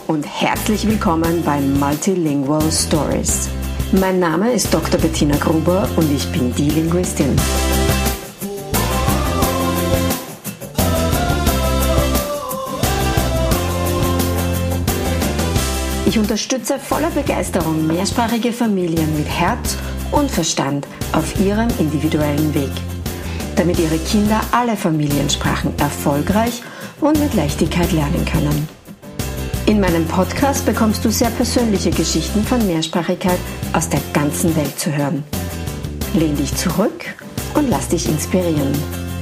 und herzlich willkommen bei Multilingual Stories. Mein Name ist Dr. Bettina Gruber und ich bin die Linguistin. Ich unterstütze voller Begeisterung mehrsprachige Familien mit Herz und Verstand auf ihrem individuellen Weg, damit ihre Kinder alle Familiensprachen erfolgreich und mit Leichtigkeit lernen können. In meinem Podcast bekommst du sehr persönliche Geschichten von Mehrsprachigkeit aus der ganzen Welt zu hören. Lehn dich zurück und lass dich inspirieren.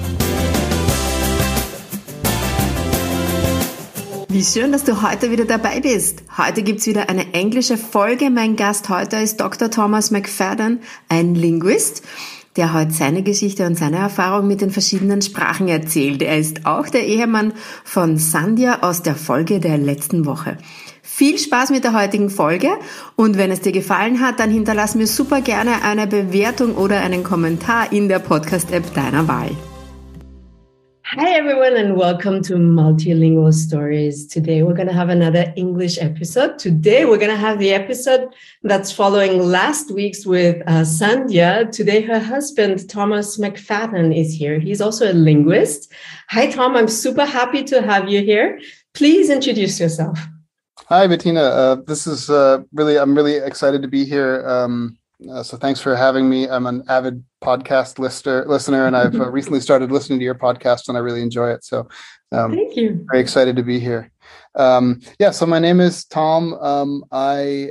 Wie schön, dass du heute wieder dabei bist. Heute gibt's wieder eine englische Folge. Mein Gast heute ist Dr. Thomas McFadden, ein Linguist, der heute seine Geschichte und seine Erfahrung mit den verschiedenen Sprachen erzählt. Er ist auch der Ehemann von Sandhya aus der Folge der letzten Woche. Viel Spaß mit der heutigen Folge und wenn es dir gefallen hat, dann hinterlass mir super gerne eine Bewertung oder einen Kommentar in der Podcast-App deiner Wahl. Hi everyone and welcome to Multilingual Stories. Today we're going to have another English episode. Today we're going to have the episode that's following last week's with Sandhya. Today her husband Thomas McFadden is here. He's also a linguist. Hi Tom, I'm super happy to have you here. Please introduce yourself. Hi Bettina, I'm really excited to be here. So thanks for having me. I'm an avid podcast listener, and I've recently started listening to your podcast, and I really enjoy it. So, thank you. Very excited to be here. So my name is Tom. I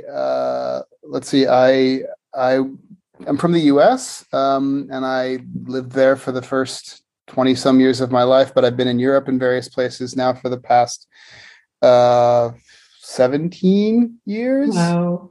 am from the U.S. And I lived there for the first 20 some years of my life, but I've been in Europe in various places now for the past 17 years. Wow.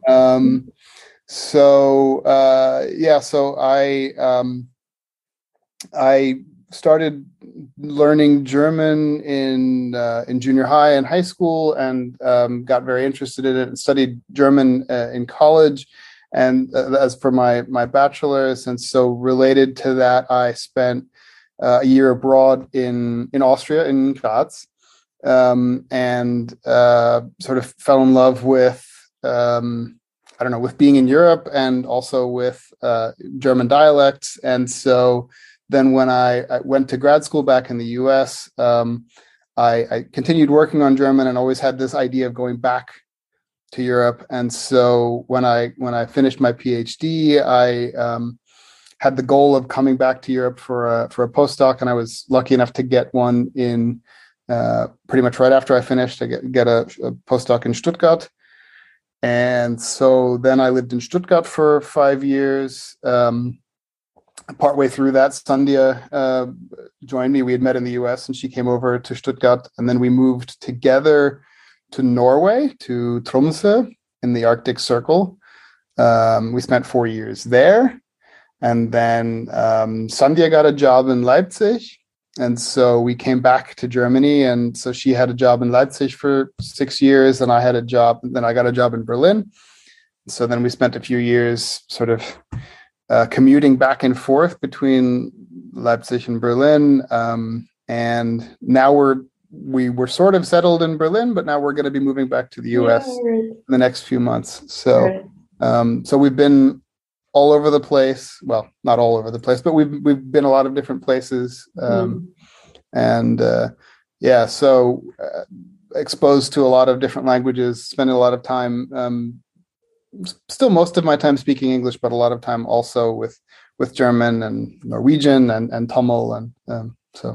I started learning German in junior high and high school, and got very interested in it and studied German in college, and as for my bachelor's. And so related to that, I spent a year abroad in Austria, in Graz, and sort of fell in love with with being in Europe and also with German dialects. And so then when I went to grad school back in the US, I continued working on German and always had this idea of going back to Europe. And so when I finished my PhD, I had the goal of coming back to Europe for a postdoc, and I was lucky enough to get one in pretty much right after I finished. I get a postdoc in Stuttgart. And so then I lived in Stuttgart for 5 years. Partway through that, Sandhya joined me. We had met in the US, and she came over to Stuttgart. And then we moved together to Norway, to Tromsø in the Arctic Circle. We spent 4 years there. And then Sandhya got a job in Leipzig. And so we came back to Germany, and so she had a job in Leipzig for 6 years, and I had a job, and then I got a job in Berlin. So then we spent a few years sort of commuting back and forth between Leipzig and Berlin. And now we were sort of settled in Berlin, but now we're going to be moving back to the US in the next few months. So, so we've been all over the place. Well, not all over the place, but we've been a lot of different places. So exposed to a lot of different languages, spending a lot of time, still most of my time speaking English, but a lot of time also with German and Norwegian and Tamil. And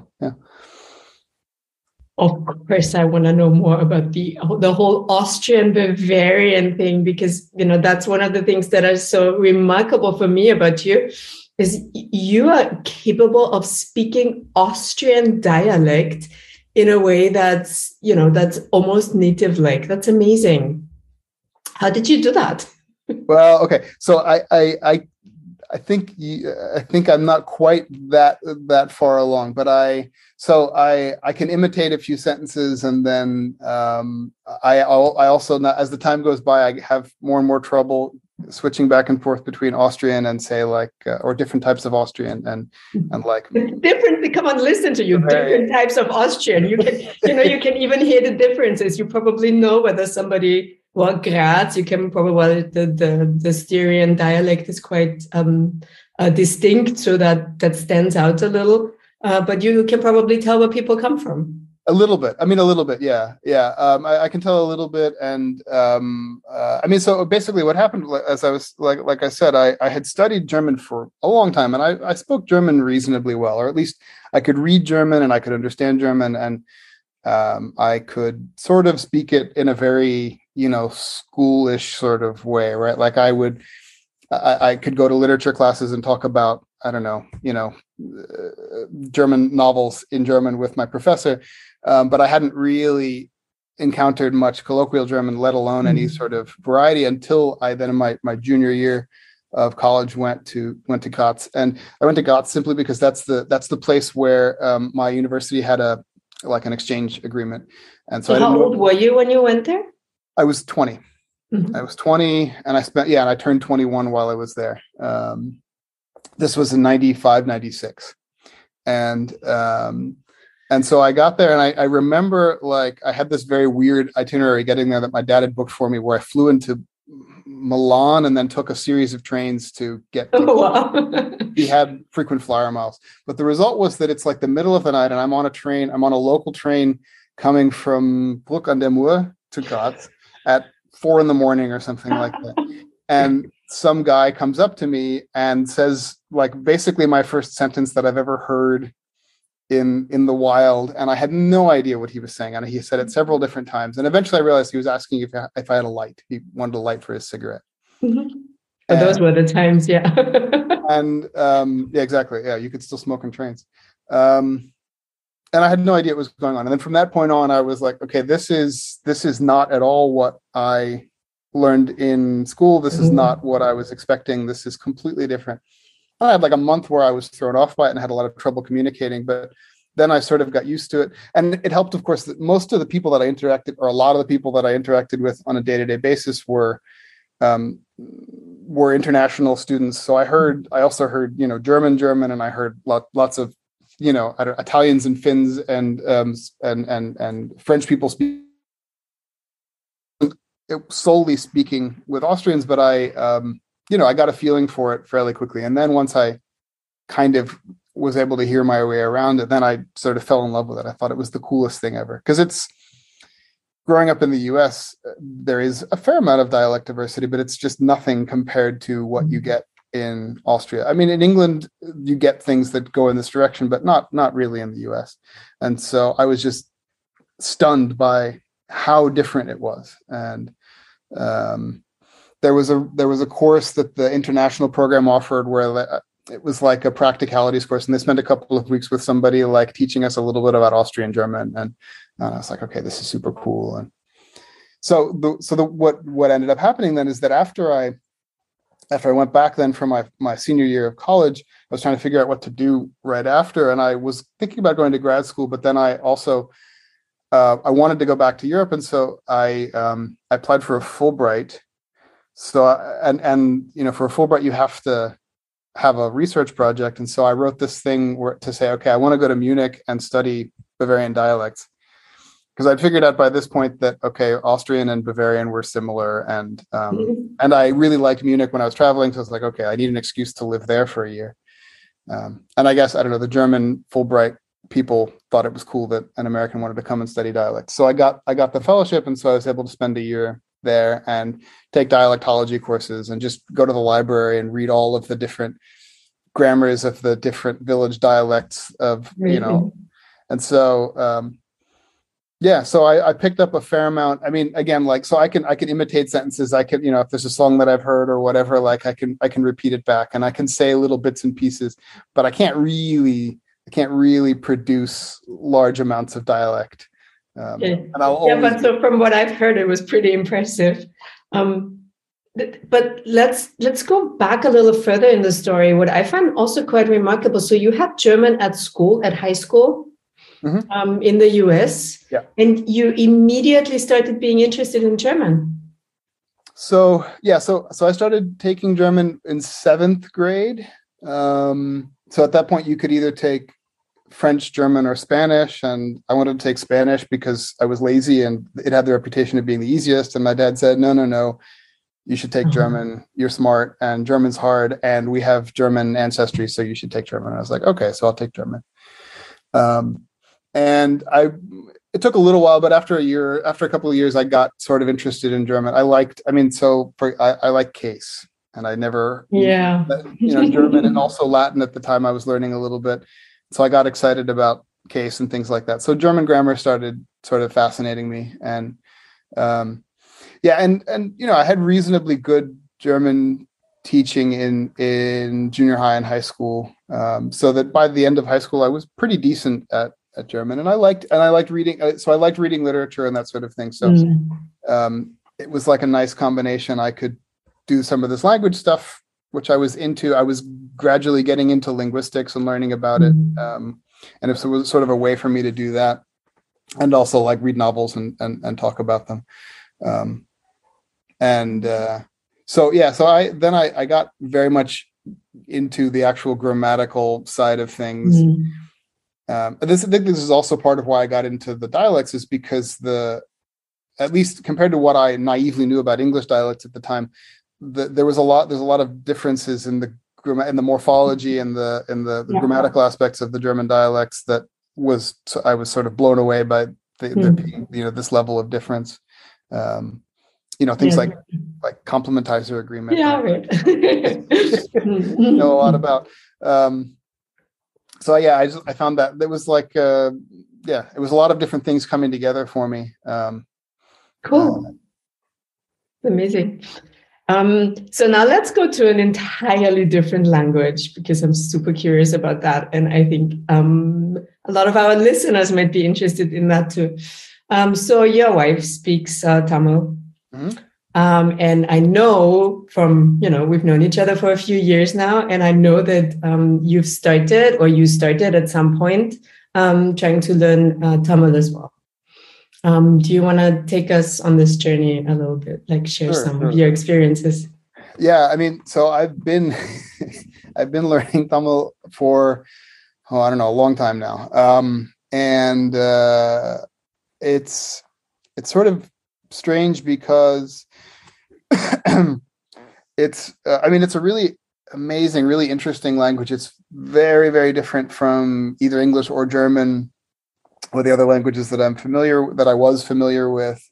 Of course, I want to know more about the whole Austrian Bavarian thing, because, that's one of the things that are so remarkable for me about you, is you are capable of speaking Austrian dialect in a way that's almost native-like. That's amazing. How did you do that? Well, okay. So I think I'm not quite that far along, but I can imitate a few sentences, and then I also, as the time goes by, I have more and more trouble switching back and forth between Austrian and say like, or different types of Austrian and like different. Come on, listen to you. Different types of Austrian. You can, you can even hear the differences. You probably know whether somebody, well, Graz, you can probably, well, the Styrian dialect is quite distinct, so that stands out a little. But you can probably tell where people come from. A little bit. I mean, a little bit. Yeah. Yeah. I can tell a little bit. And I mean, so basically what happened, as I was, like I said, I had studied German for a long time, and I spoke German reasonably well, or at least I could read German and I could understand German, and I could sort of speak it in a very, schoolish sort of way, right? Like I could go to literature classes and talk about, I don't know, German novels in German with my professor. But I hadn't really encountered much colloquial German, let alone any sort of variety, until I then in my junior year of college went to Graz. And I went to Graz simply because that's the place where my university had an exchange agreement. And so how old were you when you went there? I was 20. Mm-hmm. I was 20, and I turned 21 while I was there. This was in 95, 96. And so I got there, and I remember I had this very weird itinerary getting there that my dad had booked for me, where I flew into Milan and then took a series of trains to get to. Oh, wow. He had frequent flyer miles. But the result was that it's like the middle of the night, and I'm on a local train coming from Bruck an der Mur to Graz at 4 a.m. or something like that. And some guy comes up to me and says, basically my first sentence that I've ever heard in the wild, and I had no idea what he was saying, and he said it several different times, and eventually I realized he was asking if I had a light. He wanted a light for his cigarette. Mm-hmm. And those were the times, yeah. And yeah, exactly, yeah, you could still smoke on trains, and I had no idea what was going on. And then from that point on, I was like, okay, this is not at all what I learned in school. This is not what I was expecting. This is completely different. I had a month where I was thrown off by it and had a lot of trouble communicating, but then I sort of got used to it. And it helped, of course, that most of the people that I interacted, or a lot of the people that I interacted with on a day-to-day basis were international students. So I also heard, German, and I heard lots of, Italians and Finns and French people speak solely speaking with Austrians, but I got a feeling for it fairly quickly. And then once I kind of was able to hear my way around it, then I sort of fell in love with it. I thought it was the coolest thing ever. Because it's growing up in the US, there is a fair amount of dialect diversity, but it's just nothing compared to what you get in Austria. I mean, in England, you get things that go in this direction, but not really in the US. And so I was just stunned by how different it was. And there was a course that the international program offered where it was like a practicalities course, and they spent a couple of weeks with somebody teaching us a little bit about Austrian German, and I was like, okay, this is super cool. And so what ended up happening then is that after I went back then for my senior year of college, I was trying to figure out what to do right after, and I was thinking about going to grad school, but then I also I wanted to go back to Europe, and so I applied for a Fulbright. So and for a Fulbright you have to have a research project, and so I wrote this thing to say, okay, I want to go to Munich and study Bavarian dialects, because I'd figured out by this point that okay, Austrian and Bavarian were similar, and I really liked Munich when I was traveling, so I was like, okay, I need an excuse to live there for a year. And I guess I don't know, the German Fulbright people thought it was cool that an American wanted to come and study dialects, so I got the fellowship, and so I was able to spend a year there and take dialectology courses and just go to the library and read all of the different grammars of the different village dialects of, and so, so I picked up a fair amount. I mean, again, so I can imitate sentences. I can, if there's a song that I've heard or whatever, I can repeat it back, and I can say little bits and pieces, but I can't really produce large amounts of dialect. But so from what I've heard, it was pretty impressive. But let's go back a little further in the story. What I find also quite remarkable. So you had German at high school, in the US, and you immediately started being interested in German. So I started taking German in 7th grade. So at that point, you could either take French, German, or Spanish, and I wanted to take Spanish because I was lazy and it had the reputation of being the easiest. And my dad said, no, you should take German. You're smart, and German's hard, and we have German ancestry, so you should take German. And I was like, okay, so I'll take German. And it took a little while, but after a couple of years, I got sort of interested in German. I like case, and I never, German and also Latin at the time. I was learning a little bit, so I got excited about case and things like that. So German grammar started sort of fascinating me, and and I had reasonably good German teaching in junior high and high school, so that by the end of high school, I was pretty decent at German, and I liked reading. So I liked reading literature and that sort of thing. So it was like a nice combination. I could do some of this language stuff, which I was into. I was gradually getting into linguistics and learning about it. And it was sort of a way for me to do that, and also like read novels and talk about them. So I got very much into the actual grammatical side of things. I think this is also part of why I got into the dialects, is because at least compared to what I naively knew about English dialects at the time, there's a lot of differences in the morphology and the grammatical aspects of the German dialects I was sort of blown away by this level of difference. Things like complementizer agreement. Yeah, right. Know a lot about. I found that there was it was a lot of different things coming together for me. Cool. Amazing. So now let's go to an entirely different language, because I'm super curious about that. And I think a lot of our listeners might be interested in that too. So your wife speaks Tamil. Mm-hmm. And I know we've known each other for a few years now, and I know that you started at some point trying to learn Tamil as well. Do you want to take us on this journey a little bit, like share some of your experiences? Yeah, I mean, so I've been learning Tamil for I don't know, a long time now, and it's sort of strange because it's a really amazing, really interesting language. It's very, very different from either English or German or the other languages that I was familiar with,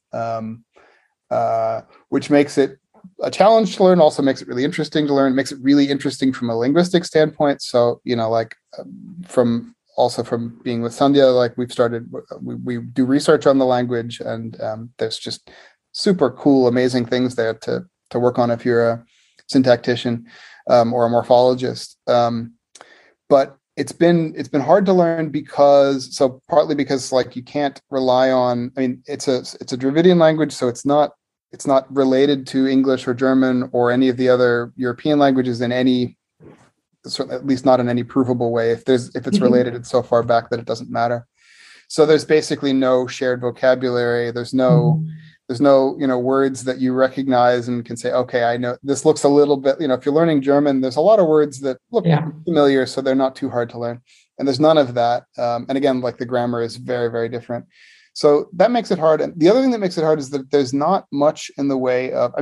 which makes it a challenge to learn, also makes it really interesting to learn, makes it really interesting from a linguistic standpoint. So, from being with Sandhya, like we do research on the language, and there's just super cool, amazing things there to work on if you're a syntactician or a morphologist. But it's been hard to learn partly because like you can't rely on. I mean, it's a Dravidian language, so it's not related to English or German or any of the other European languages in any, at least not in any provable way. If it's related, it's so far back that it doesn't matter. So there's basically no shared vocabulary. There's no words that you recognize and can say, okay, I know this looks a little bit, if you're learning German, there's a lot of words that look familiar, so they're not too hard to learn. And there's none of that. And again, like the grammar is very, very different. So that makes it hard. And the other thing that makes it hard is that there's not much in the way of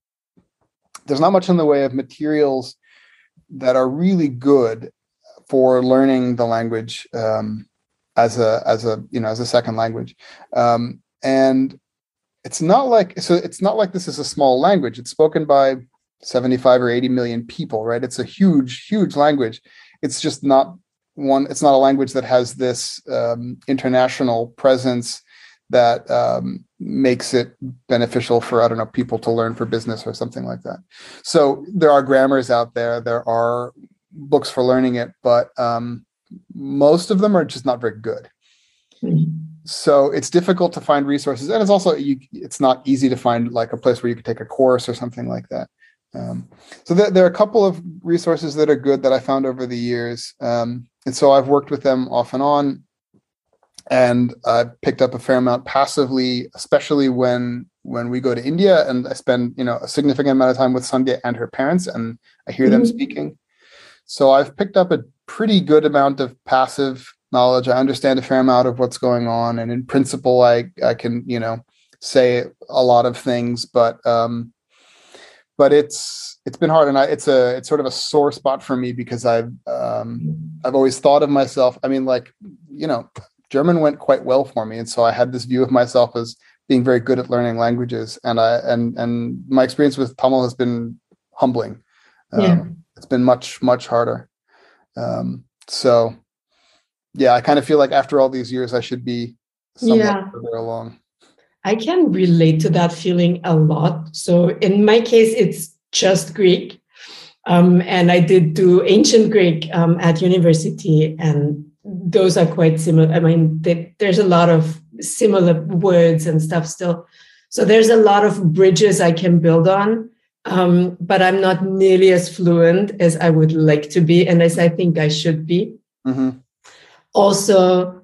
materials that are really good for learning the language as a second language. And it's not like this is a small language. It's spoken by 75 or 80 million people, right? It's a huge, huge language. It's just not it's not a language that has this international presence that makes it beneficial for, I don't know, people to learn for business or something like that. So there are grammars out there. There are books for learning it, but most of them are just not very good. Mm-hmm. So it's difficult to find resources, and it's also it's not easy to find like a place where you could take a course or something like that. So there are a couple of resources that are good that I found over the years, and so I've worked with them off and on, and I've picked up a fair amount passively, especially when when we go to India, and I spend, a significant amount of time with Sandhya and her parents, and I hear them speaking. So I've picked up a pretty good amount of passive knowledge. I understand a fair amount of what's going on, and in principle, I can, say a lot of things, but it's been hard, and it's sort of a sore spot for me, because I've always thought of myself. I mean, German went quite well for me, and so I had this view of myself as being very good at learning languages, and my experience with Tamil has been humbling. It's been much, much harder. So yeah, I kind of feel like after all these years, I should be somewhat further along. I can relate to that feeling a lot. So in my case, it's just Greek. And I did do ancient Greek at university, and those are quite similar. I mean, there's a lot of similar words and stuff still. So there's a lot of bridges I can build on, but I'm not nearly as fluent as I would like to be, and as I think I should be. Mm-hmm. Also,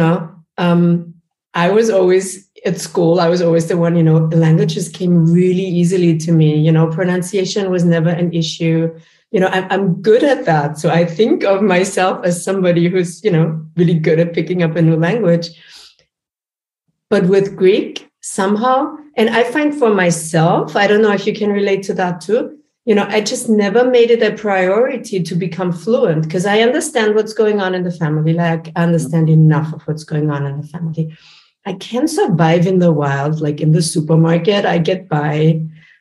I was always at school, I was always the one, the languages came really easily to me. Pronunciation was never an issue. I'm good at that. So I think of myself as somebody who's, really good at picking up a new language. But with Greek, somehow, and I find for myself, I don't know if you can relate to that too, I just never made it a priority to become fluent, because I understand what's going on in the family. Like, I understand enough of what's going on in the family. I can survive in the wild, like in the supermarket, I get by.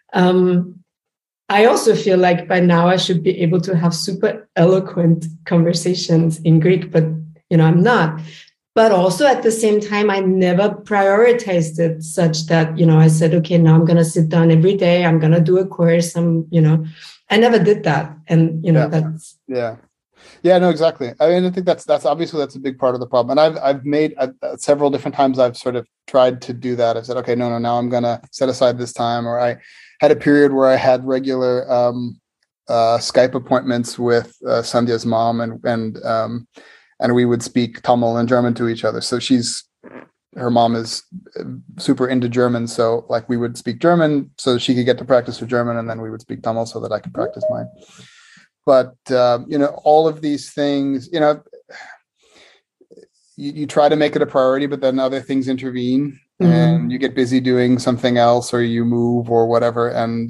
I also feel like by now I should be able to have super eloquent conversations in Greek, but, I'm not. But also at the same time, I never prioritized it such that, I said, okay, now I'm going to sit down every day. I'm going to do a course. I never did that. And, that's. Yeah. Yeah, no, exactly. I mean, I think that's obviously a big part of the problem. And I've made several different times I've sort of tried to do that. I've said, okay, no, now I'm going to set aside this time. Or I had a period where I had regular Skype appointments with Sandhya's mom, and we would speak Tamil and German to each other. So her mom is super into German. So like we would speak German so she could get to practice her German, and then we would speak Tamil so that I could practice mine. But, all of these things, you try to make it a priority, but then other things intervene, and you get busy doing something else, or you move or whatever. And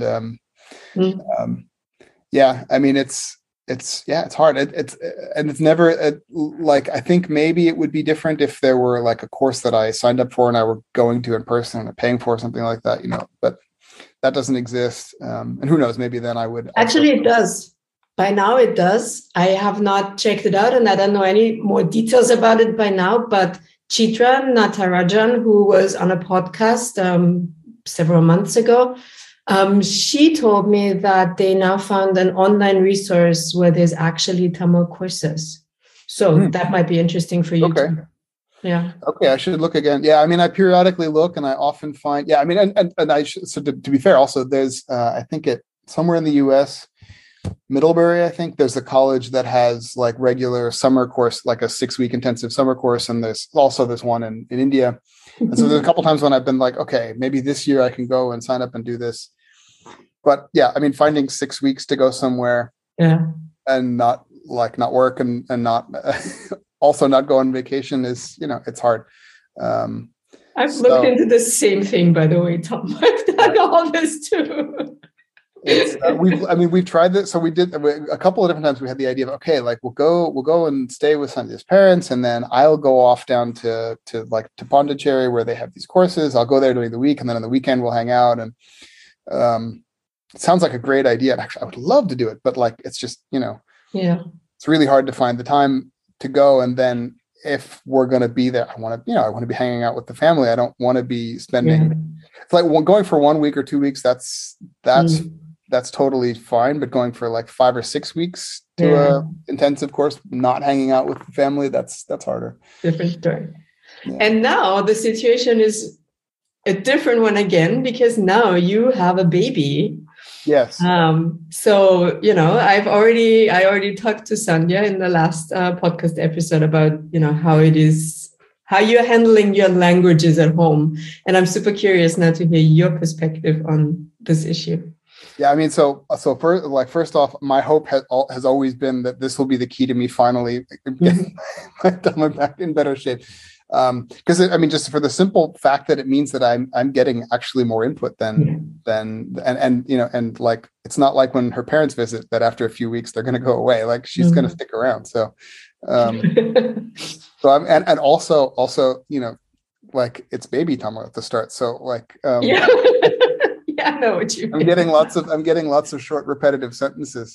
I mean, it's hard. It's never like, I think maybe it would be different if there were like a course that I signed up for and I were going to in person and paying for something like that, but that doesn't exist. And who knows, maybe then I would. Actually, it does. By now it does. I have not checked it out, and I don't know any more details about it by now, but Chitra Natarajan, who was on a podcast several months ago, she told me that they now found an online resource where there's actually Tamil courses. So that might be interesting for you. Okay. Too. Yeah. Okay, I should look again. Yeah, I mean, I periodically look, and I often find, I mean, and I should, so to be fair, also there's, I think somewhere in the US, Middlebury, I think there's a college that has like regular summer course, like a 6-week intensive summer course. And there's also this one in India. And so there's a couple times when I've been like, okay, maybe this year I can go and sign up and do this. But yeah, I mean, finding 6 weeks to go somewhere and not work and not also not go on vacation is, it's hard. I've looked into the same thing, by the way, Tom. I've done all this too. We've tried this. So we did a couple of different times. We had the idea of, okay, like we'll go and stay with Sandhya's parents, and then I'll go off down to Pondicherry where they have these courses. I'll go there during the week, and then on the weekend we'll hang out. And it sounds like a great idea. Actually, I would love to do it, but like it's just it's really hard to find the time to go. And then if we're going to be there, I want to be hanging out with the family. I don't want to be spending. It's like going for 1 week or 2 weeks. That's totally fine, but going for like 5 or 6 weeks to a intensive course, not hanging out with the family, that's harder. Different story. Yeah. And now the situation is a different one again, because now you have a baby. Yes. So, I already talked to Sandhya in the last podcast episode about, how it is how you're handling your languages at home. And I'm super curious now to hear your perspective on this issue. Yeah, I mean, first off, my hope has always been that this will be the key to me finally getting my Tamil back in better shape. Because I mean, just for the simple fact that it means that I'm getting actually more input than like it's not like when her parents visit that after a few weeks they're going to go away. Like she's going to stick around. So, and also like it's baby Tamil at the start. So like yeah, I know what you mean. I'm getting lots of short repetitive sentences.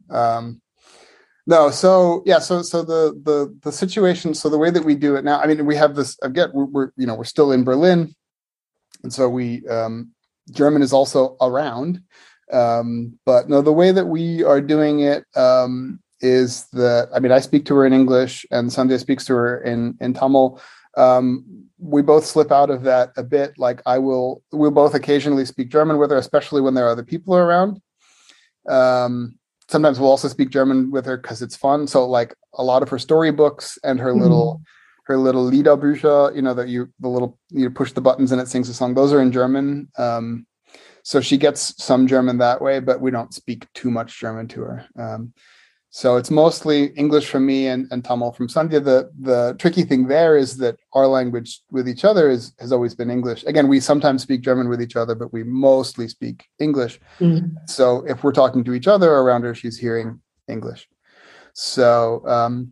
No, so the situation. So the way that we do it now, I mean, we have this again. We're still in Berlin, and so German is also around. But no, the way that we are doing it is that I mean, I speak to her in English, and Sandhya speaks to her in Tamil. We both slip out of that a bit. Like we'll both occasionally speak German with her, especially when there are other people around. Sometimes we'll also speak German with her because it's fun. So like a lot of her storybooks and her little Liederbücher, that you push the buttons and it sings a song. Those are in German. So she gets some German that way, but we don't speak too much German to her. So it's mostly English from me and Tamil from Sandhya. The tricky thing there is that our language with each other has always been English. Again, we sometimes speak German with each other, but we mostly speak English. Mm-hmm. So if we're talking to each other around her, she's hearing English. So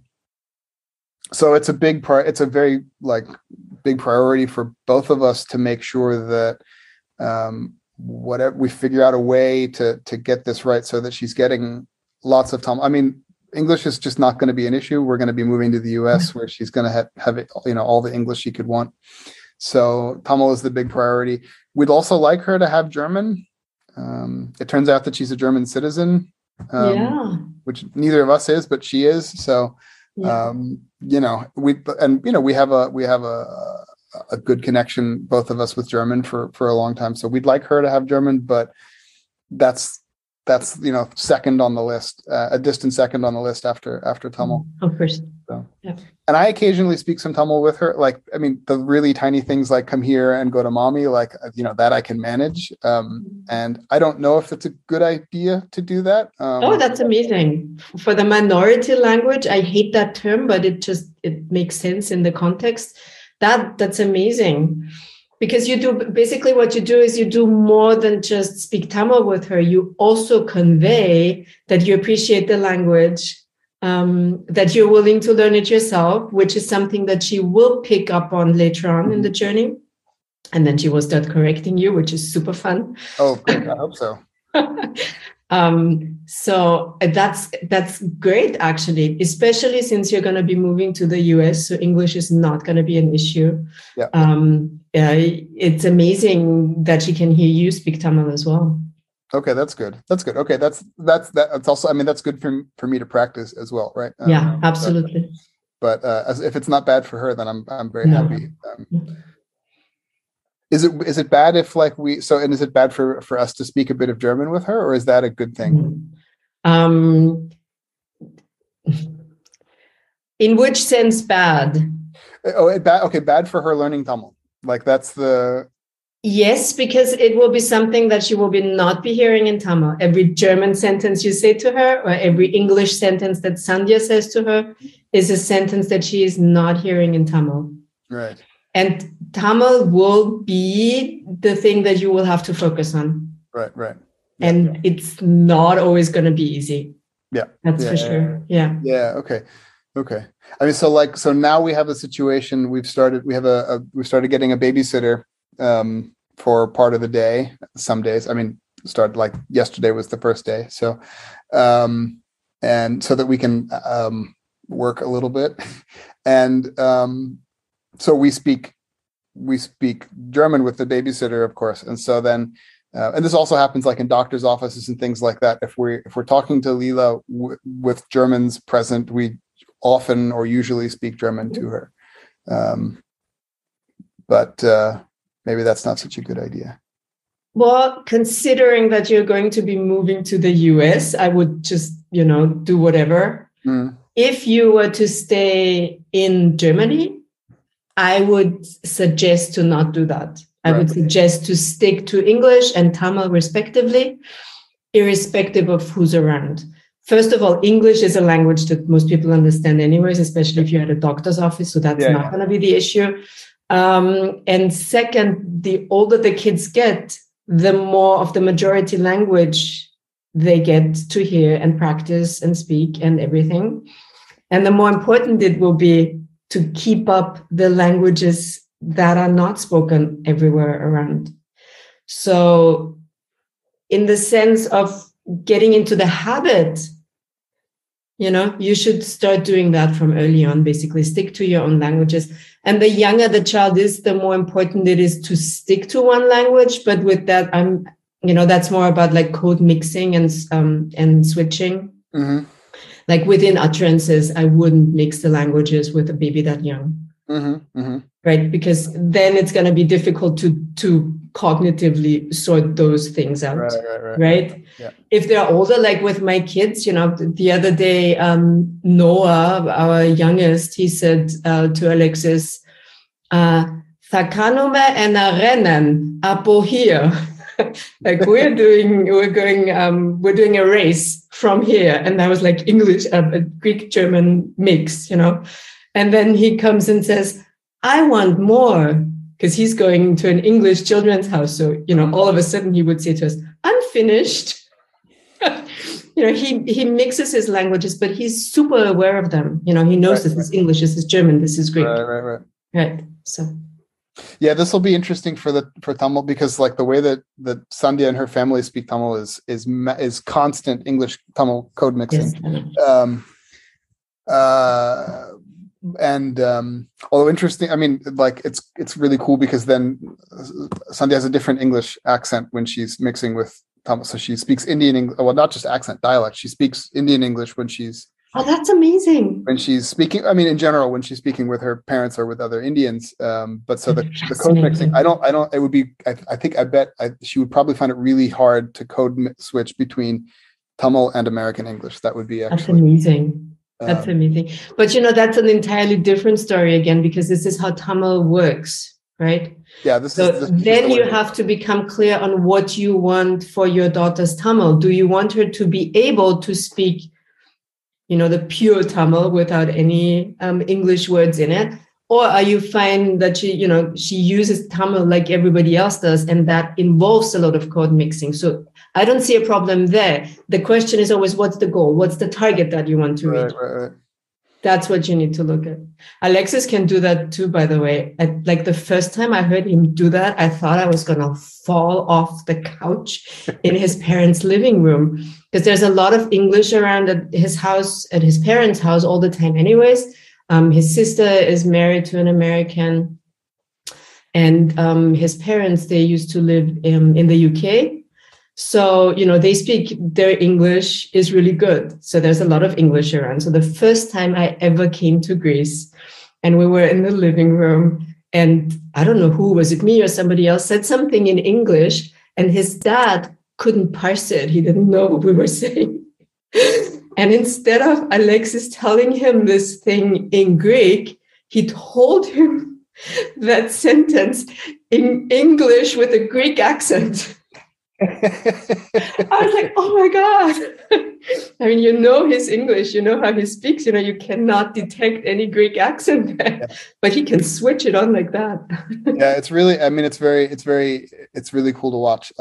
so it's a big part. It's a very big priority for both of us to make sure that whatever we figure out a way to get this right so that she's getting lots of Tamil. I mean, English is just not going to be an issue. We're going to be moving to the US where she's going to have it, all the English she could want. So Tamil is the big priority. We'd also like her to have German. It turns out that she's a German citizen, which neither of us is, but she is. So, we have a good connection, both of us, with German for a long time. So we'd like her to have German, but that's second on the list, a distant second on the list after Tamil. Of course. So, yeah. And I occasionally speak some Tamil with her. Like, I mean, the really tiny things like come here and go to mommy, that I can manage. And I don't know if it's a good idea to do that. That's amazing. For the minority language, I hate that term, but it makes sense in the context. That's amazing. Because basically what you do is you do more than just speak Tamil with her. You also convey that you appreciate the language, that you're willing to learn it yourself, which is something that she will pick up on later on in the journey. And then she will start correcting you, which is super fun. Oh, good. I hope so. So that's great, actually, especially since you're going to be moving to the US. So English is not going to be an issue. Yeah. It's amazing that she can hear you speak Tamil as well. Okay, that's good. Okay, that's also. I mean, that's good for me to practice as well, right? Yeah, absolutely. But if it's not bad for her, then I'm very happy. Is it bad if and is it bad for us to speak a bit of German with her, or is that a good thing? In which sense bad? Bad for her learning Tamil. Like that's the... Yes, because it will be something that she will not be hearing in Tamil. Every German sentence you say to her, or every English sentence that Sandhya says to her, is a sentence that she is not hearing in Tamil. Right. And Tamil will be the thing that you will have to focus on. Right. Yeah. And it's not always going to be easy. Yeah. That's for sure. Yeah. Yeah. Okay. I mean, so now we have a situation. We've started getting a babysitter for part of the day. Some days, I mean, started yesterday was the first day. So, and so that we can work a little bit, and so we speak German with the babysitter, of course. And so then, and this also happens in doctor's offices and things like that. If we're talking to Leela with Germans present, we often or usually speak German to her. But maybe that's not such a good idea. Well, considering that you're going to be moving to the US, I would just, do whatever. If you were to stay in Germany, I would suggest to not do that. I would suggest to stick to English and Tamil respectively, irrespective of who's around. First of all, English is a language that most people understand anyways, especially if you're at a doctor's office. So that's not going to be the issue. And second, the older the kids get, the more of the majority language they get to hear and practice and speak and everything. And the more important it will be to keep up the languages that are not spoken everywhere around. So in the sense of getting into the habit, you should start doing that from early on, basically stick to your own languages. And the younger the child is, the more important it is to stick to one language. But with that, that's more about like code mixing and switching. Mm-hmm. Like within utterances, I wouldn't mix the languages with a baby that young. Mm-hmm. Mm-hmm. Right? Because then it's going to be difficult to cognitively sort those things out. Right? Yeah. If they're older, like with my kids, the other day, Noah, our youngest, he said to Alexis, "Thakanome and rennen apo here." Like we're doing a race from here. And that was like English, a Greek German mix, And then he comes and says, "I want more," because he's going to an English children's house. So, all of a sudden he would say to us, "I'm finished." He mixes his languages, but he's super aware of them. He knows this is English, this is German, this is Greek. Right. So. Yeah, this will be interesting for Tamil, because like the way that Sandhya and her family speak Tamil is constant English Tamil code mixing. Yes, although interesting, I mean, like it's really cool because then Sandhya has a different English accent when she's mixing with Tamil. So she speaks Indian English, well, not just accent, dialect. She speaks Indian English when she's. Oh, that's amazing. When she's speaking, I mean, in general, when she's speaking with her parents or with other Indians. But so the code mixing, I bet she would probably find it really hard to code switch between Tamil and American English. That would be actually. That's amazing. That's amazing. But, that's an entirely different story again, because this is how Tamil works, right? Yeah. Then you have to become clear on what you want for your daughter's Tamil. Do you want her to be able to speak the pure Tamil without any English words in it? Or are you fine that she uses Tamil like everybody else does, and that involves a lot of code mixing? So I don't see a problem there. The question is always, what's the goal? What's the target that you want to reach? Right. That's what you need to look at. Alexis can do that too, by the way. Like the first time I heard him do that, I thought I was going to fall off the couch in his parents' living room, because there's a lot of English around at his house, at his parents' house all the time anyways. His sister is married to an American, and his parents, they used to live in the UK. So, they speak, their English is really good. So there's a lot of English around. So the first time I ever came to Greece and we were in the living room, and I don't know who, was it me or somebody else, said something in English, and his dad couldn't parse it. He didn't know what we were saying. And instead of Alexis telling him this thing in Greek, he told him that sentence in English with a Greek accent. I was like, oh my God. I mean, his English, how he speaks, you cannot detect any Greek accent there, but he can switch it on like that. Yeah, it's really, it's really cool to watch.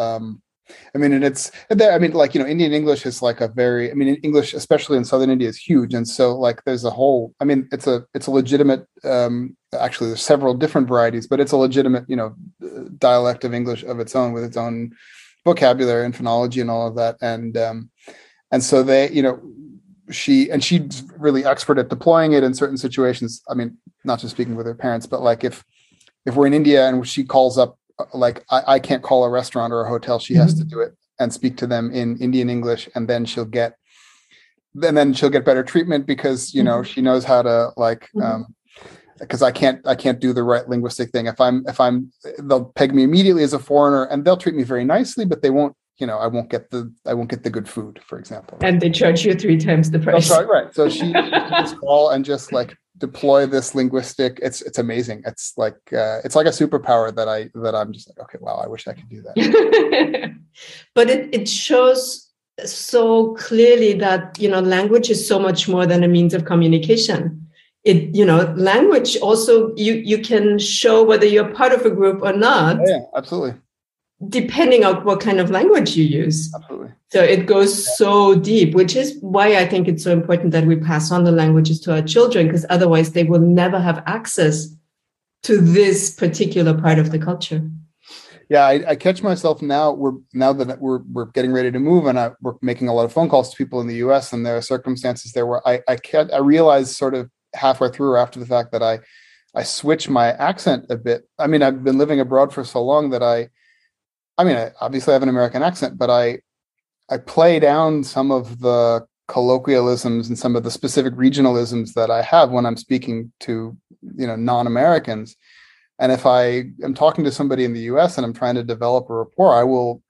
Indian English is like English, especially in Southern India, is huge. And so like there's a whole, it's a legitimate, actually there's several different varieties, but it's a legitimate, dialect of English of its own, with its own vocabulary and phonology and all of that. And so they, she's really expert at deploying it in certain situations. I mean, not just speaking with her parents, but like if we're in India and she calls up, like I can't call a restaurant or a hotel, she has to do it and speak to them in Indian English, and then she'll get better treatment because, she knows how to because I can't do the right linguistic thing. If I'm, they'll peg me immediately as a foreigner, and they'll treat me very nicely, but they won't, I won't get the good food, for example. And they charge you 3 times the price. Right. So she just call and just like deploy this linguistic, it's amazing. It's like a superpower that I'm just like, okay, wow, I wish I could do that. But it shows so clearly that, language is so much more than a means of communication. Language also, you can show whether you're part of a group or not. Yeah, absolutely. Depending on what kind of language you use. Absolutely. So it goes so deep, which is why I think it's so important that we pass on the languages to our children, because otherwise they will never have access to this particular part of the culture. Yeah, I catch myself now that we're getting ready to move, and we're making a lot of phone calls to people in the US, and there are circumstances there where I realize sort of halfway through or after the fact that I switch my accent a bit. I mean, I've been living abroad for so long that I obviously have an American accent, but I play down some of the colloquialisms and some of the specific regionalisms that I have when I'm speaking to, non-Americans. And if I am talking to somebody in the US and I'm trying to develop a rapport, I will,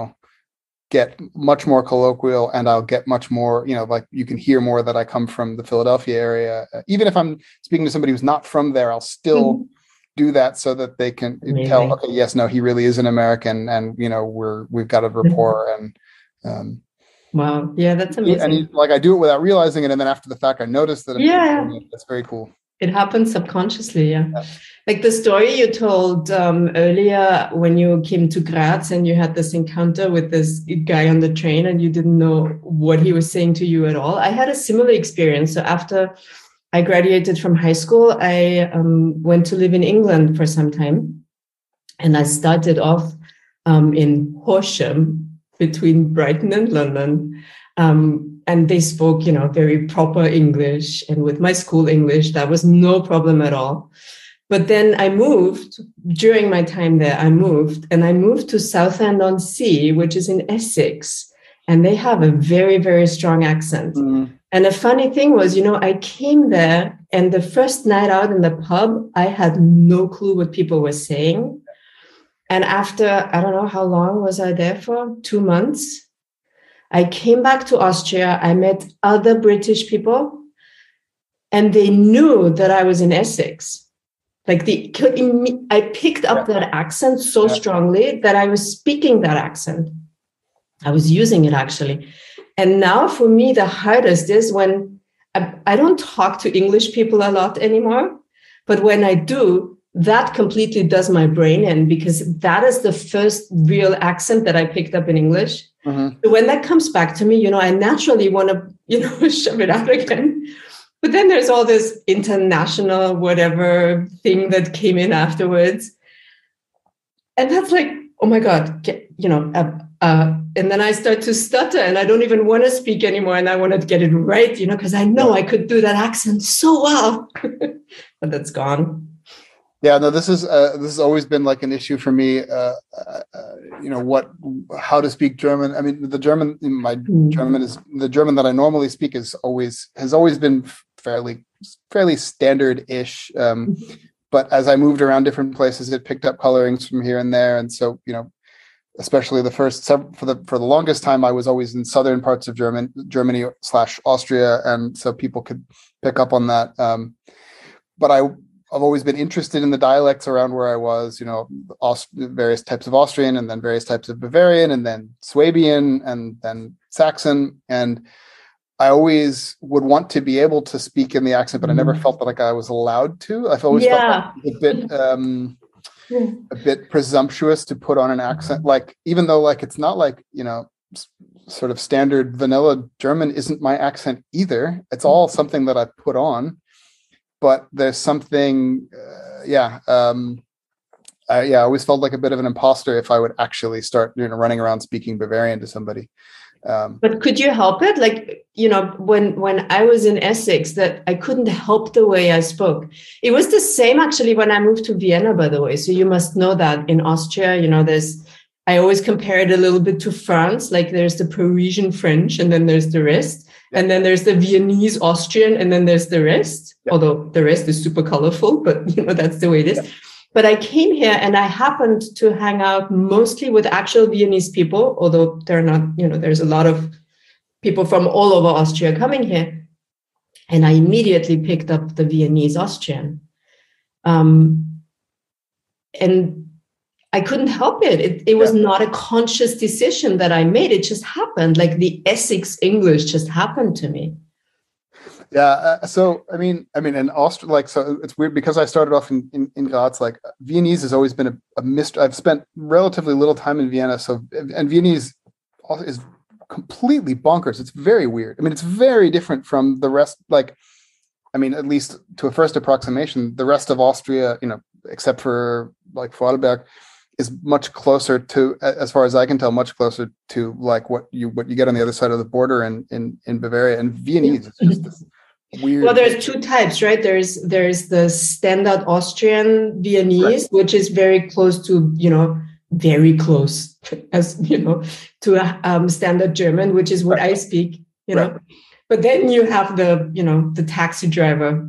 get much more colloquial, and I'll get much more, like you can hear more that I come from the Philadelphia area. Even if I'm speaking to somebody who's not from there, I'll still do that so that they can tell, okay, yes, no, he really is an American, and we've got a rapport. And wow, yeah, that's amazing. And I do it without realizing it, and then after the fact, I notice that. That's very cool. It happens subconsciously, yeah. Like the story you told earlier when you came to Graz and you had this encounter with this guy on the train and you didn't know what he was saying to you at all. I had a similar experience. So after I graduated from high school, I went to live in England for some time. And I started off in Horsham between Brighton and London. And they spoke, very proper English. And with my school English, that was no problem at all. But then I moved, during my time there, I moved to Southend-on-Sea, which is in Essex. And they have a very, very strong accent. Mm. And the funny thing was, I came there and the first night out in the pub, I had no clue what people were saying. And after, I don't know, how long was I there for? 2 months. I came back to Austria. I met other British people and they knew that I was in Essex. I picked up that accent so strongly that I was speaking that accent. I was using it actually. And now for me, the hardest is when I don't talk to English people a lot anymore, but when I do, that completely does my brain in, because that is the first real accent that I picked up in English. Mm-hmm. So when that comes back to me, I naturally want to, shove it out again. But then there's all this international whatever thing that came in afterwards. And that's like, oh my God, and then I start to stutter and I don't even want to speak anymore. And I want to get it right, because I know I could do that accent so well, but that's gone. Yeah, no, this has always been like an issue for me. How to speak German. I mean, the German that I normally speak has always been fairly standard-ish. But as I moved around different places, it picked up colorings from here and there. And so, especially for the longest time, I was always in southern parts of Germany / Austria, and so people could pick up on that. But I've always been interested in the dialects around where I was, various types of Austrian, and then various types of Bavarian, and then Swabian, and then Saxon. And I always would want to be able to speak in the accent, but I never felt like I was allowed to. I've always felt a bit presumptuous to put on an accent, even though it's not sort of standard vanilla German isn't my accent either. It's all something that I put on. But there's something, I always felt like a bit of an imposter if I would actually start, running around speaking Bavarian to somebody. But could you help it? When I was in Essex, that I couldn't help the way I spoke. It was the same actually when I moved to Vienna, by the way. So you must know that in Austria, I always compare it a little bit to France. There's the Parisian French, and then there's the rest. And then there's the Viennese Austrian, and then there's the rest, although the rest is super colorful, but that's the way it is. Yeah. But I came here and I happened to hang out mostly with actual Viennese people, although they're not, there's a lot of people from all over Austria coming here. And I immediately picked up the Viennese Austrian. And I couldn't help it. It was not a conscious decision that I made. It just happened. Like the Essex English just happened to me. Yeah. So, I mean, in Austria, like, so it's weird because I started off in Graz, like Viennese has always been a mystery. I've spent relatively little time in Vienna. So, and Viennese is completely bonkers. It's very weird. I mean, it's very different from the rest. Like, I mean, at least to a first approximation, the rest of Austria, except for like Vorarlberg, is much closer to, as far as I can tell, much closer to like what you get on the other side of the border in Bavaria. And Viennese is just this weird. Well, there's two types, right? There's the standard Austrian Viennese, right, which is very close to, very close as, to a standard German, which is what right. I speak, right. But then you have the taxi driver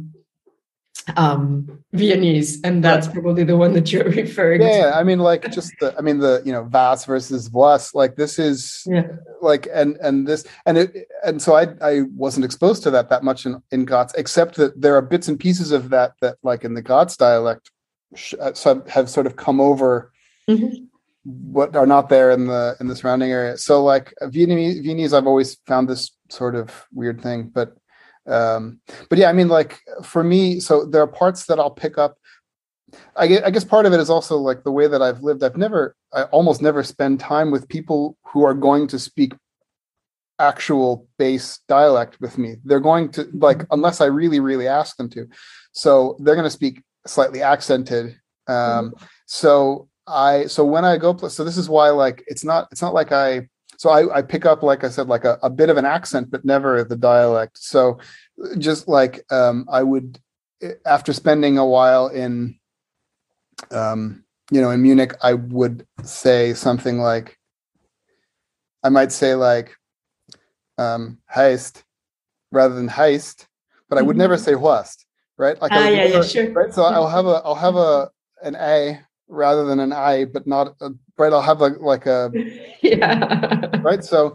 Viennese, and that's right. probably the one that you're referring to. Yeah, I mean, like just the was versus was, like this is like and so I wasn't exposed to that much in Graz, except that there are bits and pieces of that like in the Graz dialect have sort of come over. Mm-hmm. What are not there in the surrounding area. So like Viennese, I've always found this sort of weird thing, but yeah, I mean, like for me, so there are parts that I'll pick up. I guess part of it is also like the way that I've lived. I almost never spend time with people who are going to speak actual base dialect with me. They're going to, like, unless I really, really ask them to. So they're going to speak slightly accented. So when I go, so this is why, like, it's not like I pick up, like I said, like a bit of an accent, but never the dialect. So just like, I would, after spending a while in Munich, I would say something like, I might say like, heist rather than heist, but I would never say Horst, right? Like, sure. Right. So I'll have an A rather than an I, but not right. I'll have like a right. So,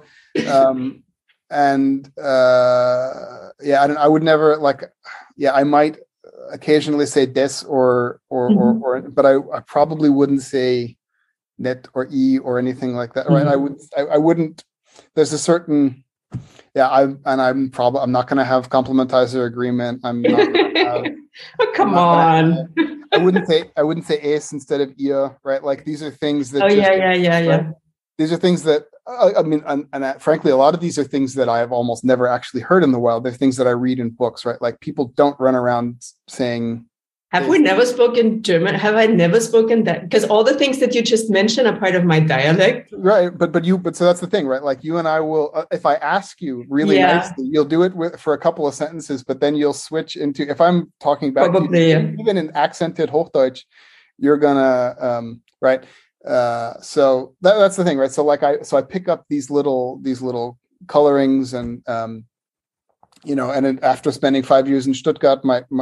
I would never I might occasionally say des or but I probably wouldn't say net or e or anything like that, right? I wouldn't. There's a certain I'm not going to have complementizer agreement. I'm not gonna have, oh, come on. I wouldn't say es instead of ihr, right? Like these are things that. Yeah. These are things that I mean, and frankly, a lot of these are things that I have almost never actually heard in the wild. They're things that I read in books, right? Like people don't run around saying. Have we never spoken German? Have I never spoken that? Because all the things that you just mentioned are part of my dialect. Right. But so that's the thing, right? Like you and I will, if I ask you really nicely, you'll do it for a couple of sentences, but then you'll switch into, if I'm talking about even in accented Hochdeutsch, you're gonna, right. So that's the thing, right? So I pick up these little colorings and, and then after spending 5 years in Stuttgart,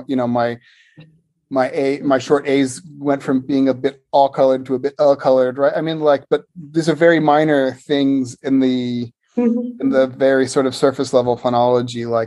my short A's went from being a bit all colored to a bit colored, right? I mean, like, but these are very minor things in the very sort of surface level phonology, like,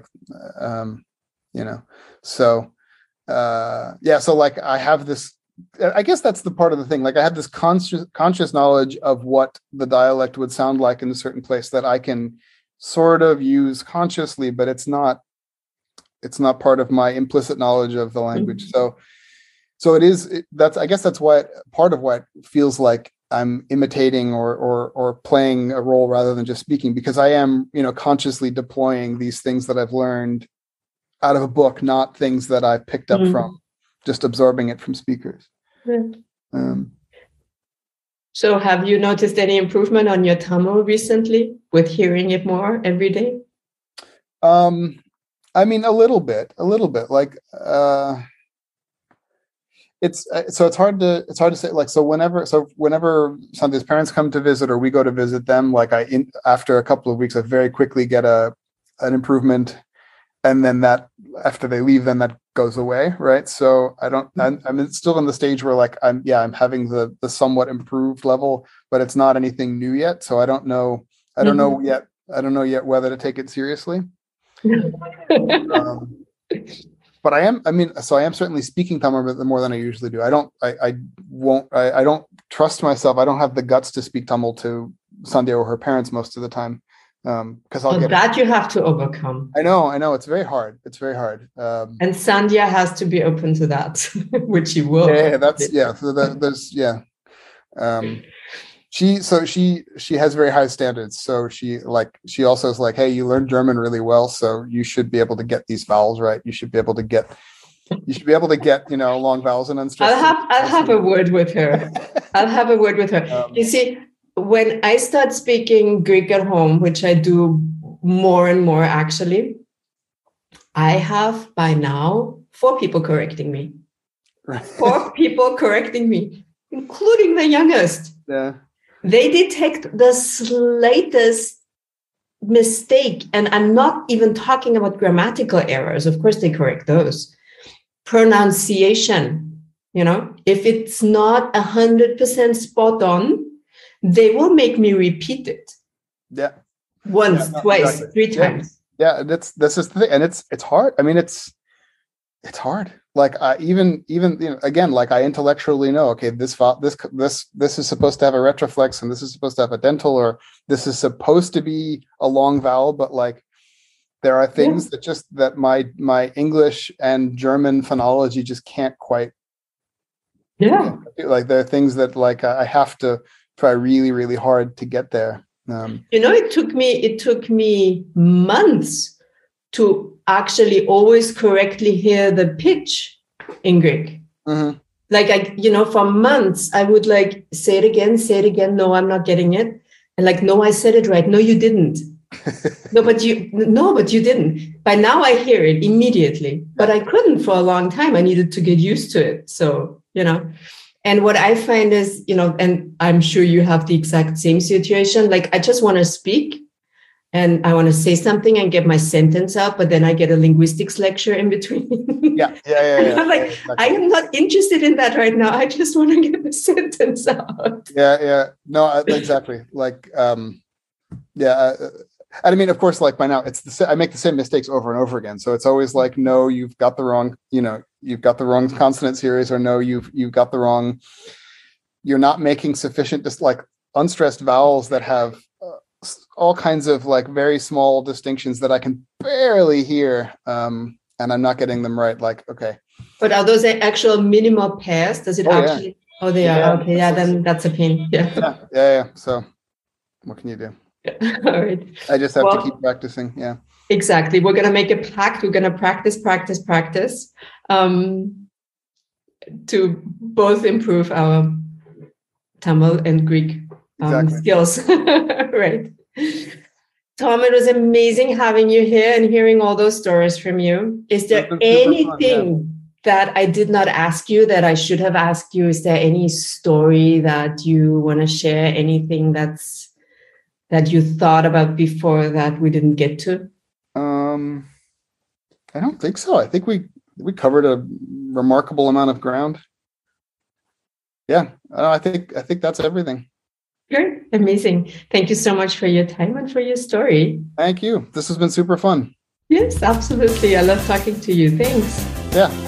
so so like I have this, I guess that's the part of the thing. Like I have this conscious knowledge of what the dialect would sound like in a certain place that I can sort of use consciously, but it's not part of my implicit knowledge of the language. So I guess that's part of why it feels like I'm imitating or playing a role rather than just speaking, because I am, consciously deploying these things that I've learned out of a book, not things that I picked up from just absorbing it from speakers. So have you noticed any improvement on your Tamil recently with hearing it more every day? I mean, a little bit, like, it's hard to say, like, so whenever Sandeep's parents come to visit or we go to visit them, like after a couple of weeks, I very quickly get an improvement. And then that after they leave, then that goes away. Right. So I'm still in the stage where like, I'm having the somewhat improved level, but it's not anything new yet. So I don't know yet whether to take it seriously. But I am certainly speaking Tamil more than I usually do. I don't trust myself. I don't have the guts to speak Tamil to Sandhya or her parents most of the time. Because that you have to overcome. I know. It's very hard. And Sandhya has to be open to that, which she will. She has very high standards. So she also is like, hey, you learned German really well, so you should be able to get these vowels right. You should be able to get long vowels and unstressed. I'll have a word with her. You see, when I start speaking Greek at home, which I do more and more actually, I have by now 4 people correcting me. Right. 4 people correcting me, including the youngest. Yeah. They detect the slightest mistake. And I'm not even talking about grammatical errors. Of course, they correct those. Pronunciation, if it's not 100% spot on, they will make me repeat it. Yeah. Once, twice, exactly. 3 times. Yeah. This is the thing. And it's hard. I mean, it's hard. Like even again, like I intellectually know, okay, this is supposed to have a retroflex and this is supposed to have a dental, or this is supposed to be a long vowel, but like there are things that my English and German phonology just can't quite. Yeah. Like there are things that like I have to try really, really hard to get there. It took me months to actually always correctly hear the pitch in Greek. Mm-hmm. Like for months I would like say it again. No, I'm not getting it. And like, no, I said it right. No, you didn't. No, but you didn't. By now I hear it immediately, but I couldn't for a long time. I needed to get used to it. So, and what I find is, and I'm sure you have the exact same situation. Like I just want to speak and I want to say something and get my sentence out, but then I get a linguistics lecture in between. Yeah. I'm like, exactly. I am not interested in that right now. I just want to get the sentence out. Yeah. No, exactly. Like, I mean, of course, like by now I make the same mistakes over and over again. So it's always like, no, you've got the wrong, you've got the wrong consonant series, or no, you've got the wrong, you're not making sufficient, just like unstressed vowels that have all kinds of like very small distinctions that I can barely hear. And I'm not getting them right. Like, okay. But are those actual minimal pairs? Does it actually? Yeah. Oh, they are. Okay. Yeah. Then that's a pain. Yeah. So what can you do? All right. I just have to keep practicing. Yeah. Exactly. We're going to make a pact. We're going to practice to both improve our Tamil and Greek skills. Right. Tom, it was amazing having you here and hearing all those stories from you. Is there anything that I did not ask you that I should have asked you? Is there any story that you want to share? Anything that you thought about before that we didn't get to? I don't think so. I think we covered a remarkable amount of ground. Yeah, I think that's everything. Great. Amazing. Thank you so much for your time and for your story. Thank you. This has been super fun. Yes, absolutely. I love talking to you. Thanks. Yeah.